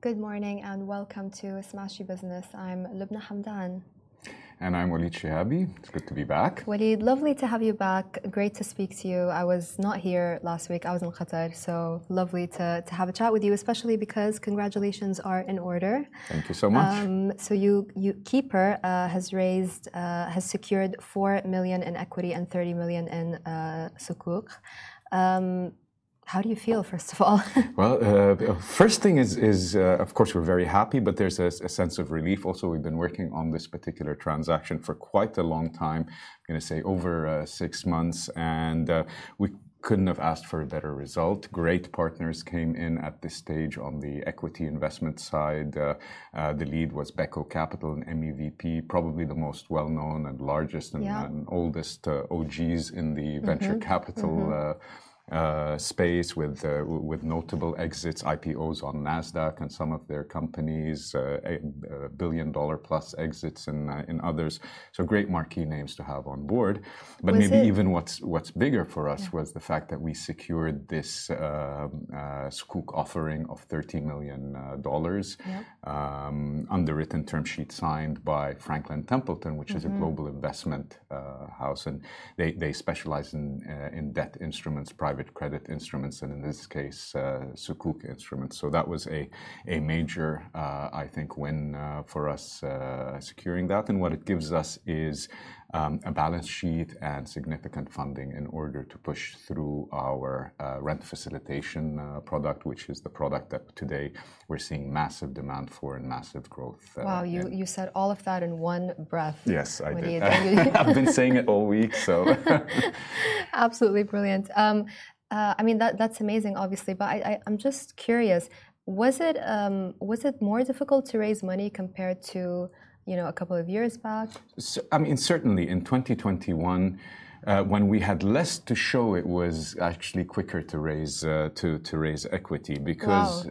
Good morning and welcome to Smashy Business. I'm Lubna Hamdan. And I'm Walid Shihabi. It's good to be back. Walid, lovely to have you back. Great to speak to you. I was not here last week. I was in Qatar. So lovely to have a chat with you, especially because congratulations are in order. Thank you so much. So Keeper has secured 4 million in equity and 30 million in sukuk. How do you feel, first of all? Well, first thing is of course, we're very happy, but there's a sense of relief. Also, we've been working on this particular transaction for quite a long time, I'm going to say over 6 months, and we couldn't have asked for a better result. Great partners came in at this stage on the equity investment side. The lead was Beko Capital and MEVP, probably the most well-known and largest and oldest OGs in the venture capital space with notable exits, IPOs on NASDAQ and some of their companies, $1 billion plus exits in others. So great marquee names to have on board. But even what's bigger for us was the fact that we secured this sukuk offering of $30 million, underwritten term sheet signed by Franklin Templeton, which is a global investment house, and they specialize in debt instruments, private credit instruments, and in this case, sukuk instruments. So that was a major, I think, win for us securing that. And what it gives us is a balance sheet and significant funding in order to push through our rent facilitation product, which is the product that today we're seeing massive demand for and massive growth. Wow, you said all of that in one breath. Yes, I did. I've been saying it all week, so. Absolutely brilliant. I mean, that's amazing, obviously, but I'm just curious, was it more difficult to raise money compared to a couple of years back? So, I mean, certainly in 2021, when we had less to show, it was actually quicker to raise equity because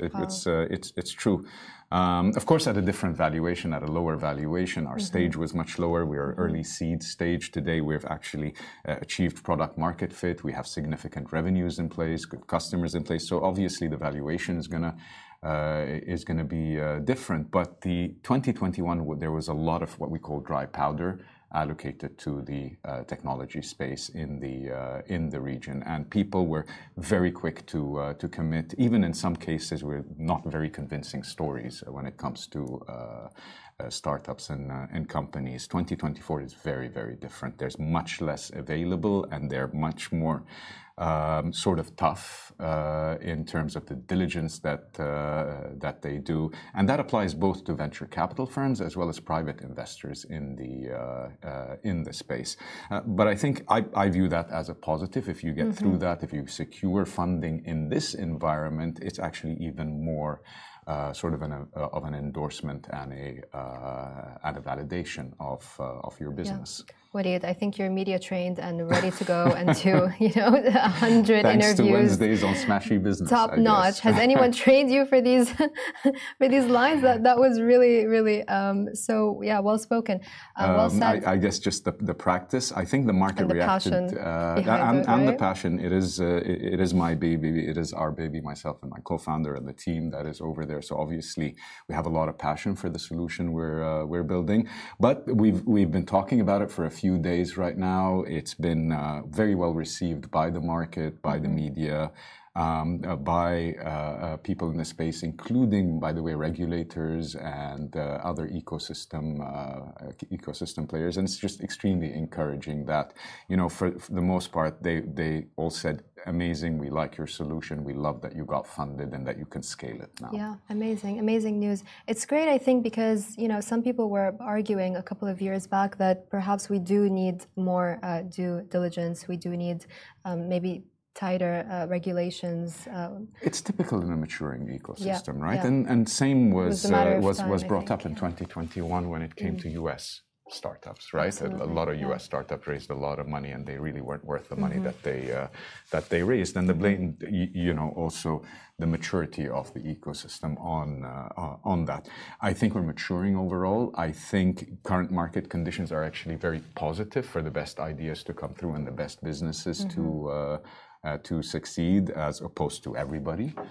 it's true. Of course, at a different valuation, at a lower valuation, our stage was much lower. We are early seed stage. Today, we've actually achieved product market fit. We have significant revenues in place, good customers in place. So obviously, the valuation is gonna be different. But the 2021, there was a lot of what we call dry powder allocated to the technology space in the region, and people were very quick to commit. Even in some cases, with not very convincing stories when it comes to startups and companies. 2024 is very, very different. There's much less available, and they're much more sort of tough in terms of the diligence that they do, and that applies both to venture capital firms as well as private investors in the space. But I think I view that as a positive. If you get through that, if you secure funding in this environment, it's actually even more sort of an endorsement and a validation of your business. Walid, I think you're media trained and ready to go and do 100 Thanks interviews. To Wednesdays on Smashy Business. Top notch. Has anyone trained you for these lines? That was really well spoken. Well said. I guess just the practice. I think the market and the reacted passion the passion. It is my baby. It is our baby. Myself and my co-founder and the team that is over there. So obviously we have a lot of passion for the solution we're building. But we've been talking about it for a few days right now. It's been very well received by the market, by the media, by people in the space, including, by the way, regulators and other ecosystem players. And it's just extremely encouraging that, for the most part, they all said, amazing, we like your solution, we love that you got funded and that you can scale it now. Yeah, amazing news. It's great, I think, because some people were arguing a couple of years back that perhaps we do need more due diligence, we do need maybe tighter regulations. It's typical in a maturing ecosystem, right? Yeah. And same was brought up in 2021 when it came to US startups, right? Absolutely. A lot of US startups raised a lot of money, and they really weren't worth the money that they raised. And the blatant, also the maturity of the ecosystem on that. I think we're maturing overall. I think current market conditions are actually very positive for the best ideas to come through and the best businesses to succeed, as opposed to everybody.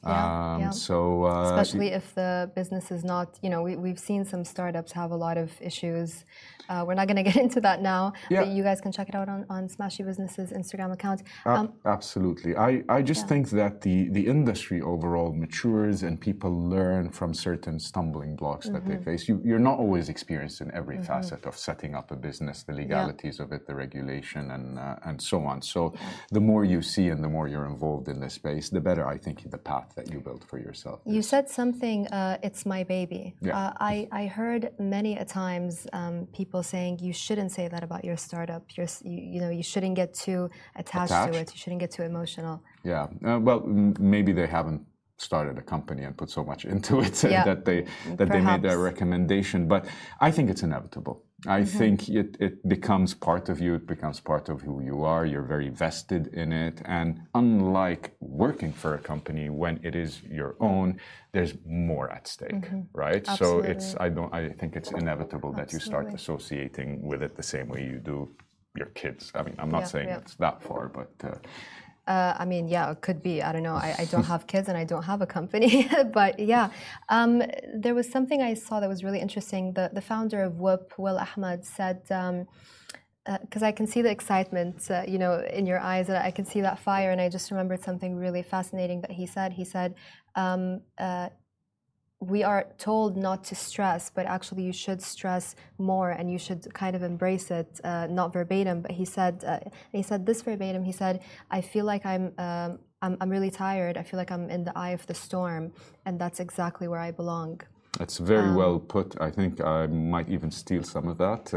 So especially if the business is not, we've seen some startups have a lot of issues. We're not going to get into that now, but you guys can check it out on Smashy Business's Instagram account. Absolutely. I just think that the industry overall matures and people learn from certain stumbling blocks that they face. You're not always experienced in every facet of setting up a business, the legalities of it, the regulation, and so on. So the more you see and the more you're involved in this space, the better I think the path that you build for yourself. You said something, it's my baby. Yeah. I heard many a times people saying you shouldn't say that about your startup. You shouldn't get too attached to it. You shouldn't get too emotional. Yeah. Well, maybe they haven't started a company and put so much into it that they made that recommendation. But I think it's inevitable. I think it becomes part of you. It becomes part of who you are. You're very vested in it. And unlike working for a company, when it is your own, there's more at stake, right? Absolutely. So I think it's inevitable that you start associating with it the same way you do your kids. I mean, I'm not saying it's that far, but. It could be. I don't know. I don't have kids and I don't have a company. But there was something I saw that was really interesting. The founder of Whoop, Will Ahmed, said, because I can see the excitement, in your eyes, and I can see that fire. And I just remembered something really fascinating that he said. He said, we are told not to stress, but actually you should stress more and you should kind of embrace it, not verbatim, but he said this verbatim. He said, I feel like I'm really tired. I feel like I'm in the eye of the storm, and that's exactly where I belong. That's very well put. I think I might even steal some of that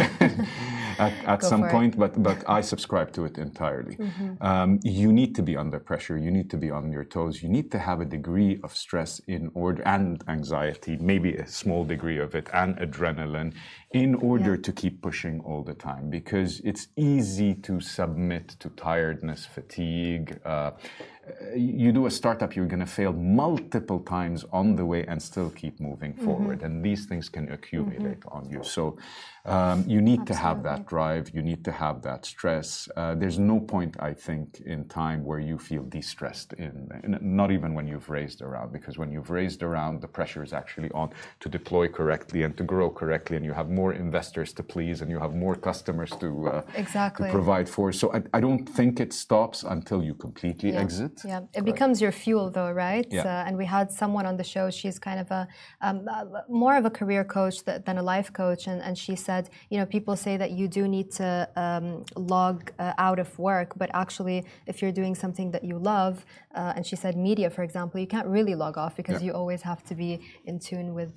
at some point, but I subscribe to it entirely. You need to be under pressure. You need to be on your toes. You need to have a degree of stress in order, and anxiety, maybe a small degree of it, and adrenaline, in order to keep pushing all the time. Because it's easy to submit to tiredness, fatigue. You do a startup, you're going to fail multiple times on the way and still keep moving forward. And these things can accumulate on you. So you need to have that drive. You need to have that stress. There's no point, I think, in time where you feel de-stressed, not even when you've raised a round. Because when you've raised a round, the pressure is actually on to deploy correctly and to grow correctly. And you have more investors to please and you have more customers to provide for. So I don't think it stops until you completely exit. Yeah, it becomes your fuel though, right? And we had someone on the show, she's kind of more of a career coach than a life coach. And she said, people say that you do need to log out of work, but actually if you're doing something that you love, and she said media, for example, you can't really log off because you always have to be in tune with,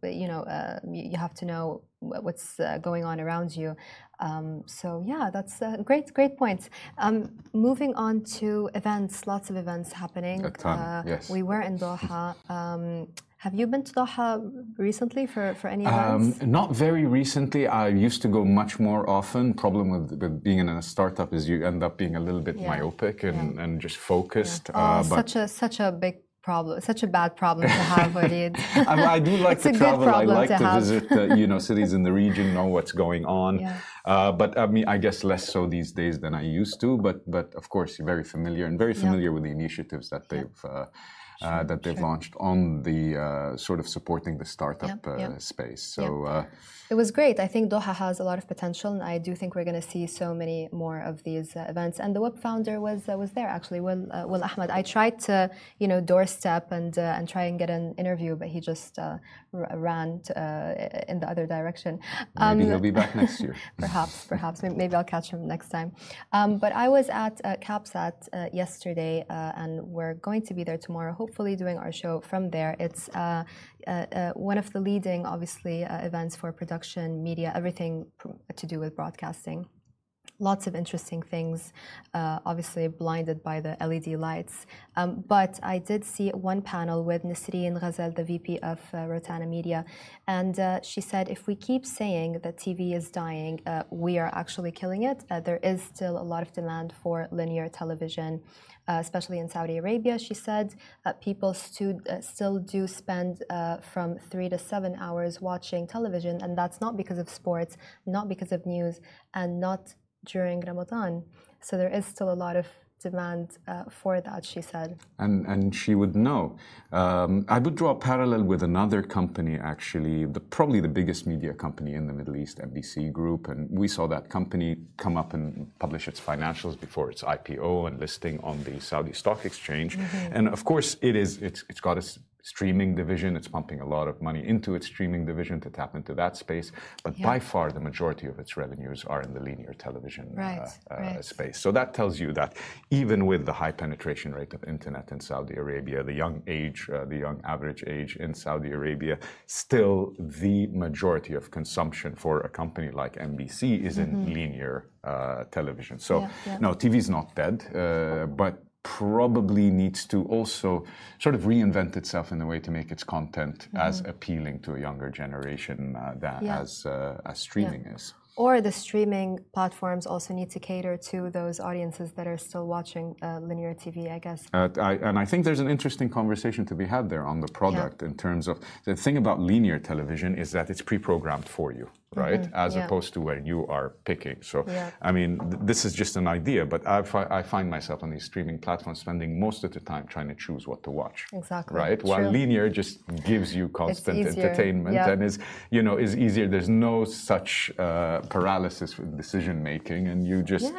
you have to know what's going on around you. That's great points. Moving on to events, lots of events happening. A ton, yes. We were in Doha. Have you been to Doha recently for any events? Not very recently. I used to go much more often. Problem with being in a startup is you end up being a little bit myopic and just focused. Such a big problem, such a bad problem to have, Walid. I do like to travel. I like to visit, cities in the region, know what's going on. But I guess less so these days than I used to. But of course, you're very familiar with the initiatives that they've launched on the sort of supporting the startup space. So. It was great. I think Doha has a lot of potential, and I do think we're going to see so many more of these events. And the Whoop founder was there actually, Will Ahmed. I tried to, doorstep and try and get an interview, but he just ran in the other direction. Maybe he'll be back next year. Perhaps. Maybe I'll catch him next time. But I was at Capsat yesterday, and we're going to be there tomorrow, hopefully doing our show from there. It's one of the leading, obviously, events for production, media, everything to do with broadcasting. Lots of interesting things, obviously blinded by the LED lights. But I did see one panel with Nasreen Ghazal, the VP of Rotana Media, and she said, if we keep saying that TV is dying, we are actually killing it. There is still a lot of demand for linear television, especially in Saudi Arabia. She said people still do spend from 3 to 7 hours watching television, and that's not because of sports, not because of news, and not during Ramadan. So there is still a lot of demand for that, she said. And she would know. I would draw a parallel with another company, actually, probably the biggest media company in the Middle East, MBC Group. And we saw that company come up and publish its financials before its IPO and listing on the Saudi Stock Exchange. And of course, it's got a streaming division. It's pumping a lot of money into its streaming division to tap into that space. But by far, the majority of its revenues are in the linear television space. So that tells you that even with the high penetration rate of internet in Saudi Arabia, the young average age in Saudi Arabia, still the majority of consumption for a company like MBC is in linear television. So no, TV is not dead, but probably needs to also sort of reinvent itself in a way to make its content as appealing to a younger generation as streaming is. Or the streaming platforms also need to cater to those audiences that are still watching linear TV, I guess. And I think there's an interesting conversation to be had there on the product in terms of the thing about linear television is that it's pre-programmed for you, right? As opposed to where you are picking. So, I mean, this is just an idea, but I find myself on these streaming platforms spending most of the time trying to choose what to watch. Exactly. Right? True. While linear just gives you constant entertainment and is easier. There's no such paralysis with decision making, and you just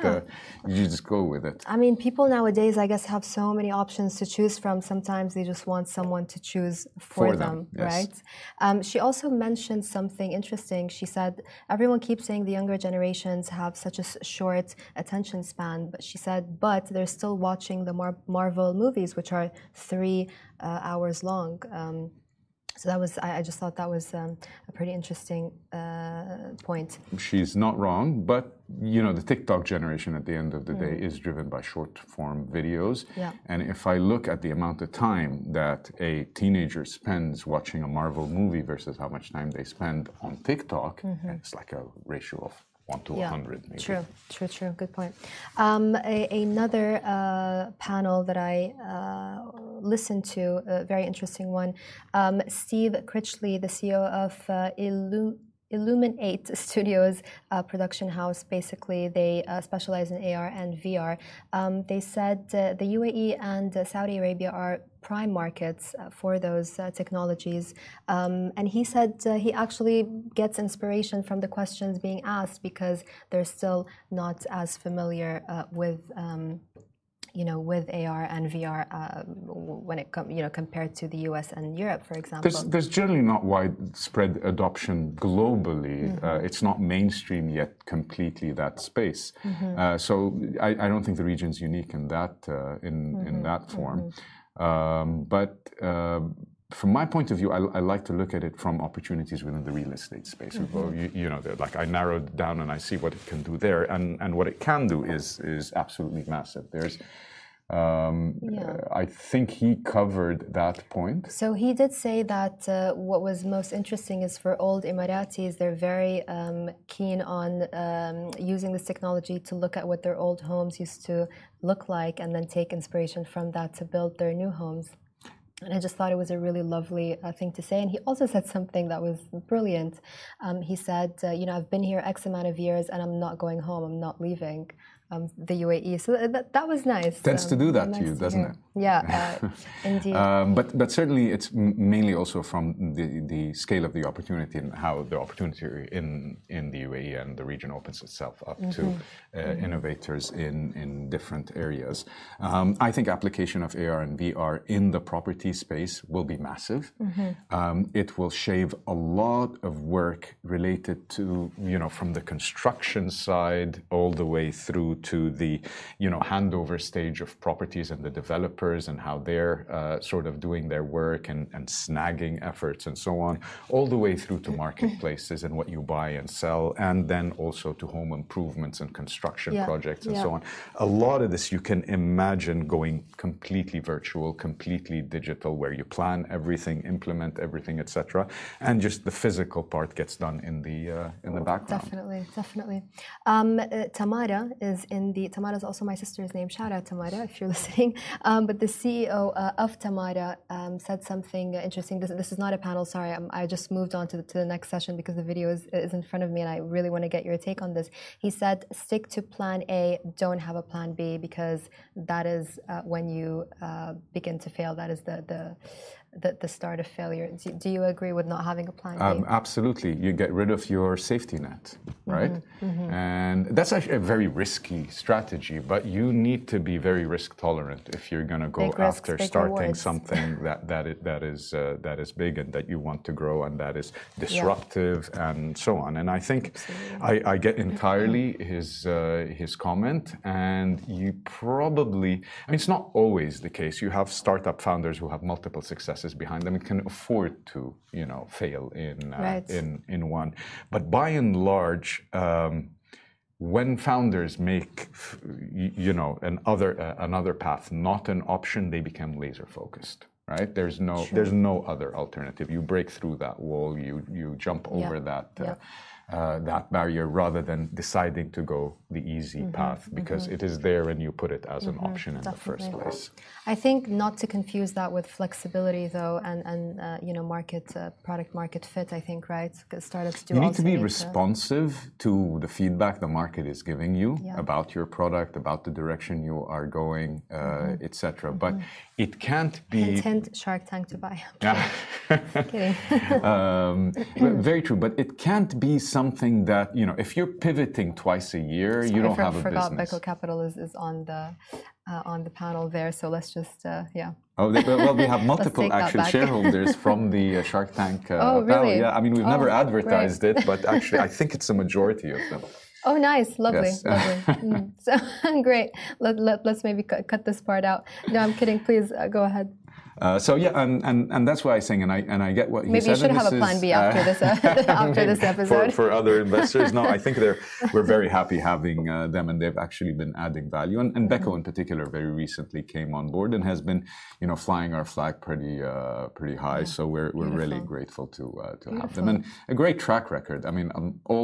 go with it. I mean, people nowadays, I guess, have so many options to choose from. Sometimes they just want someone to choose for them, right? She also mentioned something interesting. She said everyone keeps saying the younger generations have such a short attention span, but she said, but they're still watching the Marvel movies, which are 3 hours long. So that was, I just thought that was a pretty interesting point. She's not wrong, but the TikTok generation at the end of the day is driven by short form videos. And if I look at the amount of time that a teenager spends watching a Marvel movie versus how much time they spend on TikTok, it's like a ratio of 1 to 100, maybe. True. Good point. Another panel that I listened to, a very interesting one, Steve Critchley, the CEO of Illuminate Studios production house. Basically, they specialize in AR and VR. They said the UAE and Saudi Arabia are prime markets for those technologies. And he said he actually gets inspiration from the questions being asked because they're still not as familiar with with AR and VR when it compared to the US and Europe, for example. There's generally not widespread adoption globally. It's not mainstream yet completely, that space. So I don't think the region's unique in that in that form. But from my point of view, I like to look at it from opportunities within the real estate space. Like I narrowed it down and I see what it can do there, and what it can do is absolutely massive. There's I think he covered that point. So he did say that what was most interesting is for old Emiratis, they're very keen on using this technology to look at what their old homes used to look like and then take inspiration from that to build their new homes. And I just thought it was a really lovely thing to say. And he also said something that was brilliant. He said, I've been here X amount of years and I'm not going home, I'm not leaving the UAE. So that was nice. Tends to do that to you, doesn't it? Yeah, indeed. But certainly it's mainly also from the scale of the opportunity and how the opportunity in the UAE and the region opens itself up to innovators in different areas. I think application of AR and VR in the property space will be massive. It will shave a lot of work related to, from the construction side all the way through to the, handover stage of properties and the developers and how they're sort of doing their work and snagging efforts and so on, all the way through to marketplaces and what you buy and sell, and then also to home improvements and construction projects and so on. A lot of this you can imagine going completely virtual, completely digital. digital, where you plan everything, implement everything, etc., and just the physical part gets done in the background. Definitely. Tamara is also my sister's name. Shout out Tamara if you're listening. But the CEO of Tamara said something interesting. This is not a panel. Sorry, I just moved on to the next session because the video is in front of me, and I really want to get your take on this. He said, "Stick to Plan A. Don't have a Plan B, because that is when you begin to fail. That is the start of failure." Do you agree with not having a Plan B? Absolutely. You get rid of your safety net, right? And that's actually a very risky strategy, but you need to be very risk tolerant if you're going to go after starting something that is big and that you want to grow and that is disruptive and so on. And I think I get entirely his comment, and you probably, I mean, it's not always the case. You have startup founders who have multiple successes behind them and can afford to, fail in one. But by and large, when founders make, another path not an option, they become laser focused. Right? There's no other alternative. You break through that wall. You jump over that barrier rather than deciding to go the easy path, because it is there and you put it as an option in the first place. I think not to confuse that with flexibility, though, and product market fit. I think, right? Because startups do. You need to be responsive to the feedback the market is giving you about your product, about the direction you are going, etc. But it can't be. Hint, Shark Tank to buy. Kidding. Very true, but it can't be something that, if you're pivoting twice a year, you don't have a business. I forgot Beko Capital is on the panel there, so let's just Oh, well, we have multiple actual shareholders from the Shark Tank really? panel. Yeah, I mean, we've never advertised it, but actually, I think it's a majority of them. Oh, nice, lovely, yes. Lovely. So great. Let's maybe cut this part out. No, I'm kidding. Please go ahead. And that's why I'm saying, and I get what he said. Maybe you should have a Plan B after this episode. For other investors, no, I think we're very happy having them, and they've actually been adding value. And Beko in particular, very recently came on board and has been, flying our flag pretty high. So we're really grateful to have them, and a great track record. I mean,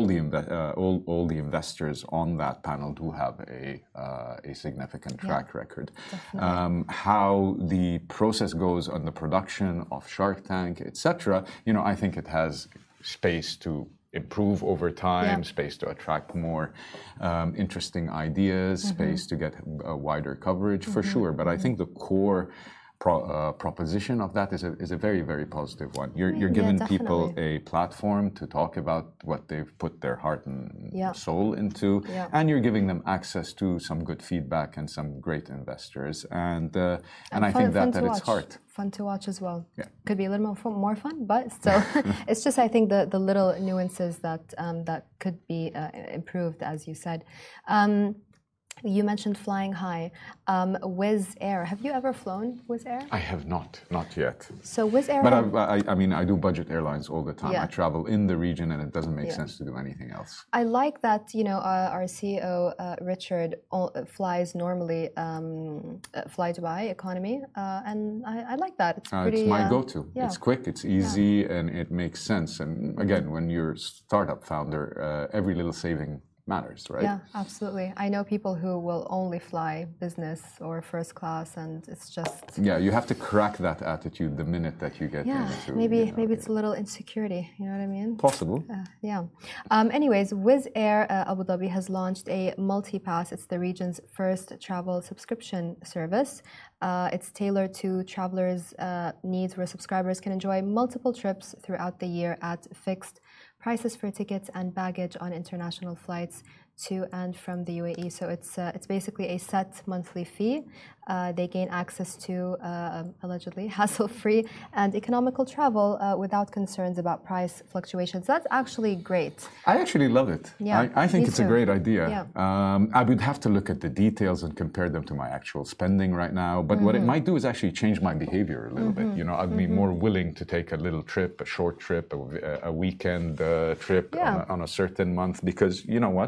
all the investors on that panel do have a significant track record. How the process goes on the production of Shark Tank, etc. I think it has space to improve over time, space to attract more interesting ideas, space to get a wider coverage for sure. But I think the core proposition of that is a very, very positive one. You're giving people a platform to talk about what they've put their heart and soul into, and you're giving them access to some good feedback and some great investors. And I think that at its heart. Fun to watch as well. Yeah. Could be a little more fun, but still, it's just, I think, the little nuances that could be improved, as you said. You mentioned flying high. Wizz Air. Have you ever flown Wizz Air? I have not yet. So Wizz Air. But I do budget airlines all the time. I travel in the region, and it doesn't make sense to do anything else. I like that. Our CEO Richard flies normally Fly Dubai economy, and I like that. It's my go-to. It's quick, it's easy, and it makes sense. And again, when you're a startup founder, every little saving matters, right? Yeah, absolutely. I know people who will only fly business or first class, and it's just... Yeah, you have to crack that attitude the minute that you get into... Maybe it's a little insecurity, you know what I mean? Possible. Anyways, Wizz Air Abu Dhabi has launched a multi-pass. It's the region's first travel subscription service. It's tailored to travelers' needs, where subscribers can enjoy multiple trips throughout the year at fixed prices for tickets and baggage on international flights to and from the UAE. So it's basically a set monthly fee. They gain access to allegedly hassle-free and economical travel without concerns about price fluctuations. That's actually great. I actually love it. Yeah, I think it's a great idea. Yeah. I would have to look at the details and compare them to my actual spending right now. But what it might do is actually change my behavior a little bit. I'd be more willing to take a little trip, a short trip, a weekend trip on a certain month, because you know what?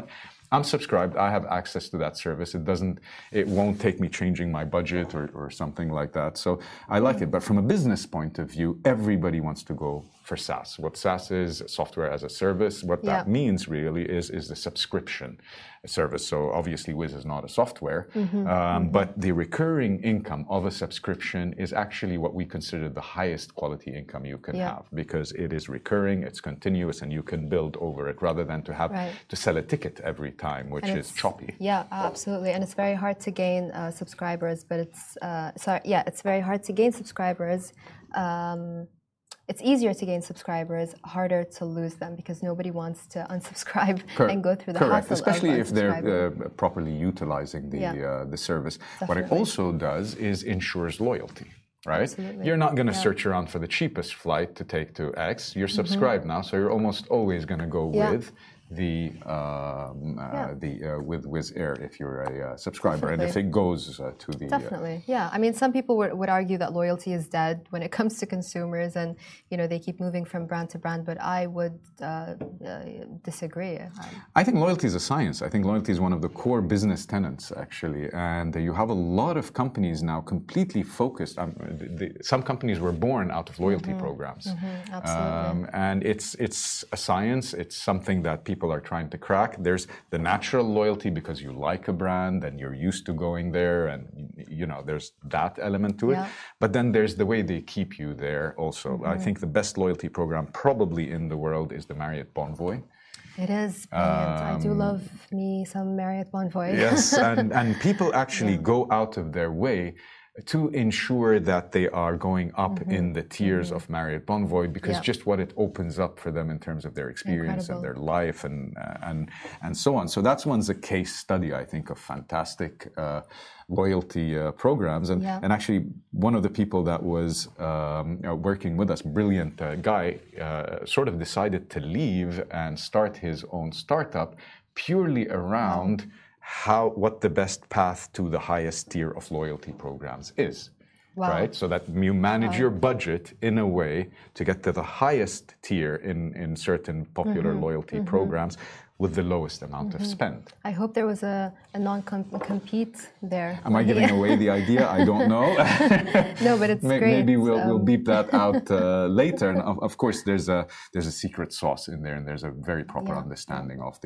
I'm subscribed. I have access to that service. It won't take me changing my budget or something like that. So I like it. But from a business point of view, everybody wants to go for SaaS. What SaaS is, software as a service. What that means really is the subscription service. So obviously Wiz is not a software, but the recurring income of a subscription is actually what we consider the highest quality income you can have, because it is recurring, it's continuous, and you can build over it rather than to have to sell a ticket every time, which is choppy. Yeah, absolutely. And it's very hard to gain subscribers, but it's very hard to gain subscribers. It's easier to gain subscribers, harder to lose them, because nobody wants to unsubscribe and go through the hassle. Especially if they're properly utilizing the service. Definitely. What it also does is ensures loyalty, right? Absolutely. You're not going to search around for the cheapest flight to take to X. You're subscribed now, so you're almost always going to go with with Wizz Air if you're a subscriber. Definitely. And if it goes to the definitely, I mean, some people would argue that loyalty is dead when it comes to consumers, and they keep moving from brand to brand. But I would disagree. I think loyalty is a science. I think loyalty is one of the core business tenets, actually, and you have a lot of companies now completely focused. Some companies were born out of loyalty programs, absolutely. And it's a science. It's something that people are trying to crack. There's the natural loyalty because you like a brand and you're used to going there, and there's that element to it. But then there's the way they keep you there also. I think the best loyalty program probably in the world is the Marriott Bonvoy. It is brilliant. I do love me some Marriott Bonvoy. Yes, and people actually go out of their way to ensure that they are going up in the tiers of Marriott Bonvoy, because just what it opens up for them in terms of their experience and their life and so on. So that's one's a case study, I think, of fantastic loyalty programs. And actually, one of the people that was working with us, brilliant guy, sort of decided to leave and start his own startup purely around what the best path to the highest tier of loyalty programs is, right? So that you manage your budget in a way to get to the highest tier in certain popular loyalty programs with the lowest amount of spend. I hope there was a non-compete there. Am I giving away the idea? I don't know. No, but it's great. Maybe we'll beep that out later. And of course, there's a secret sauce in there, and there's a very proper understanding of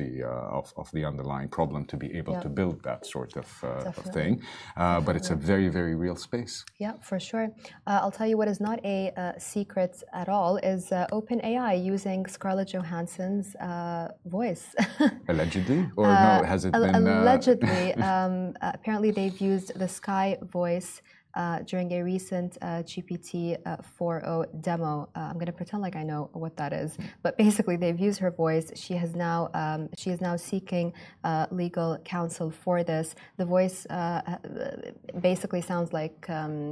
the underlying problem to be able to build that sort of thing. But it's a very, very real space. Yeah, for sure. I'll tell you what is not a secret at all is OpenAI using Scarlett Johansson's voice. Allegedly? Or no, has it been... Allegedly. Apparently they've used the Sky voice during a recent GPT 4.0 demo. I'm going to pretend like I know what that is. But basically they've used her voice. She is now seeking legal counsel for this. The voice basically sounds like...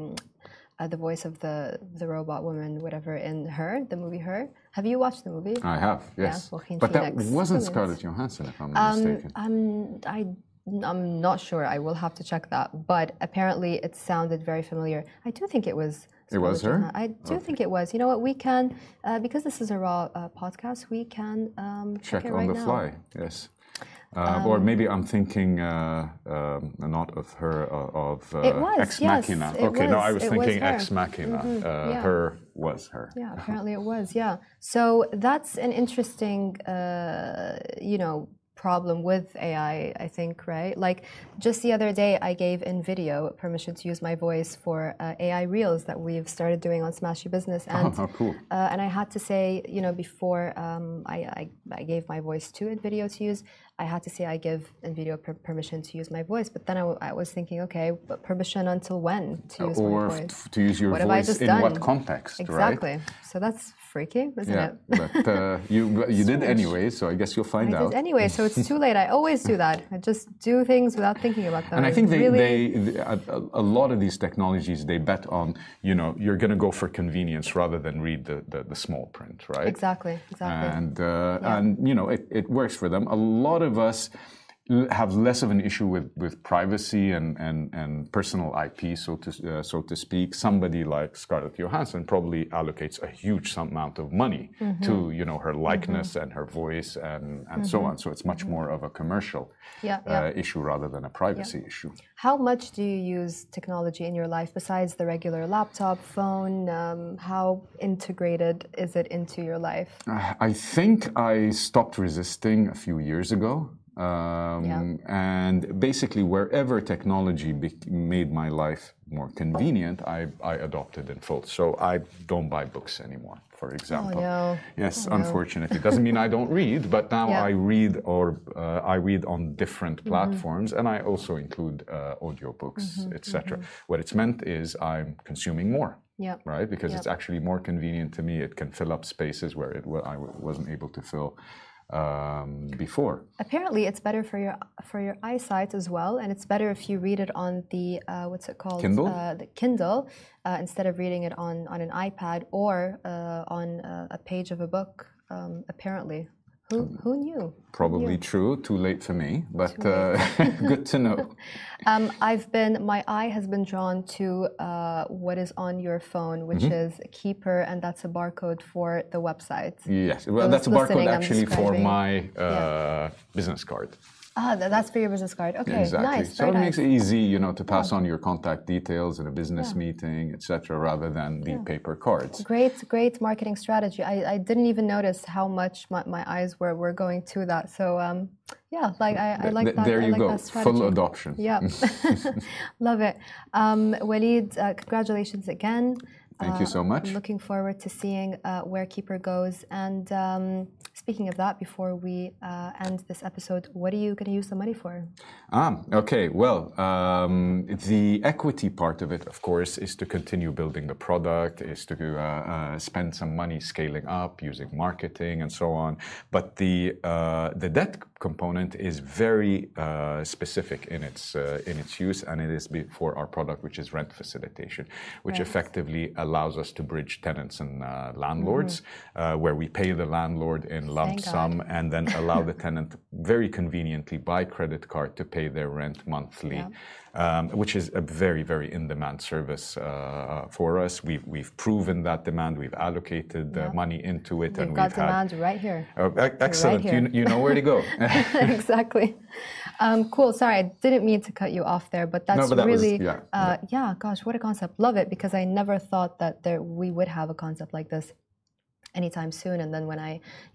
the voice of the robot woman, whatever, in Her, the movie Her. Have you watched the movie? I have, yes. Yeah, but that wasn't Scarlett Johansson, if I'm not mistaken. I'm not sure. I will have to check that. But apparently it sounded very familiar. I do think it was Scarlett. It was her? I do think it was. You know what? We can, because this is a raw podcast, we can check it right now. Check on the fly, yes. Or maybe I'm thinking not of her, of Ex Machina. Okay, no, I was thinking Ex Machina. Her was her. Yeah, apparently it was, So that's an interesting, problem with AI, I think, right? Like just the other day, I gave InVideo permission to use my voice for AI Reels that we've started doing on Smash Your Business. And, cool. And I had to say, before I gave my voice to InVideo to use, I had to say I give InVideo permission to use my voice. But then I was thinking, okay, but permission until when to use my voice? Or to use your voice in what context, exactly. Right? So that's freaky, isn't it? But you did anyway, so I guess you'll find out. I did anyway, so it's too late. I always do that. I just do things without thinking about them. And I think a lot of these technologies, they bet on, you're going to go for convenience rather than read the small print, right? Exactly. And it works for them. A lot of us, have less of an issue with privacy and personal IP, so to speak. Somebody like Scarlett Johansson probably allocates a huge amount of money to her likeness and her voice and so on. So it's much more of a commercial issue rather than a privacy issue. How much do you use technology in your life besides the regular laptop, phone? How integrated is it into your life? I think I stopped resisting a few years ago. And basically, wherever technology made my life more convenient, I adopted in full. So I don't buy books anymore, for example. Oh, no. Yes, unfortunately. It doesn't mean I don't read, but now I read I read on different platforms, and I also include audiobooks, etc. What it's meant is I'm consuming more. Right, because it's actually more convenient to me. It can fill up spaces where I wasn't able to fill before. Apparently, it's better for your eyesight as well, and it's better if you read it on the what's it called? Kindle. The Kindle, instead of reading it on an iPad or on a page of a book. Apparently. Who knew? Probably true. Too late for me, but good to know. My eye has been drawn to what is on your phone, which is Keeper, and that's a barcode for the website. Yes, well, that's a barcode actually for my business card. Ah, that's for your business card. Okay, exactly. Nice. So it makes it easy, to pass on your contact details in a business meeting, etc., rather than the paper cards. Great marketing strategy. I didn't even notice how much my eyes were going to that. So I like that. There you go. That strategy. Full adoption. Yeah, love it. Walid, congratulations again. Thank you so much. Looking forward to seeing where Keeper goes. And speaking of that, before we end this episode, what are you going to use the money for? Okay. Well, the equity part of it, of course, is to continue building the product, is to spend some money scaling up, using marketing and so on. But the debt component is very specific in its use, and it is for our product, which is rent facilitation, which effectively allows us to bridge tenants and landlords, where we pay the landlord in lump sum and then allow the tenant very conveniently by credit card to pay their rent monthly, which is a very, very in-demand service for us. We've proven that demand. We've allocated money into it, and we've got demand right here. Excellent. Right here. You know where to go. Exactly. Cool. Sorry, I didn't mean to cut you off there, but that's really, gosh, what a concept. Love it, because I never thought that we would have a concept like this anytime soon. And then when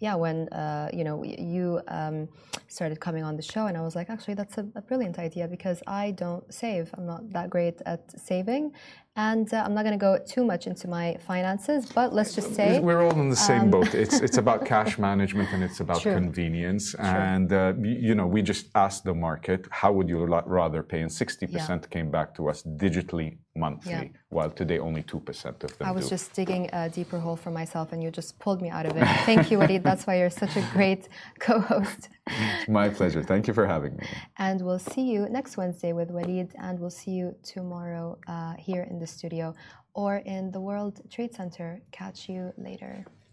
you started coming on the show, and I was like, actually, that's a brilliant idea, because I don't save. I'm not that great at saving. And I'm not going to go too much into my finances, but let's just say we're all in the same boat. It's about cash management, and it's about convenience. And we just asked the market, how would you rather pay? And 60% came back to us digitally monthly, while today only 2% of them I was just digging a deeper hole for myself, and you just pulled me out of it. Thank you, Walid. That's why you're such a great co-host. My pleasure. Thank you for having me. And we'll see you next Wednesday with Walid, and we'll see you tomorrow here in the studio or in the World Trade Center. Catch you later.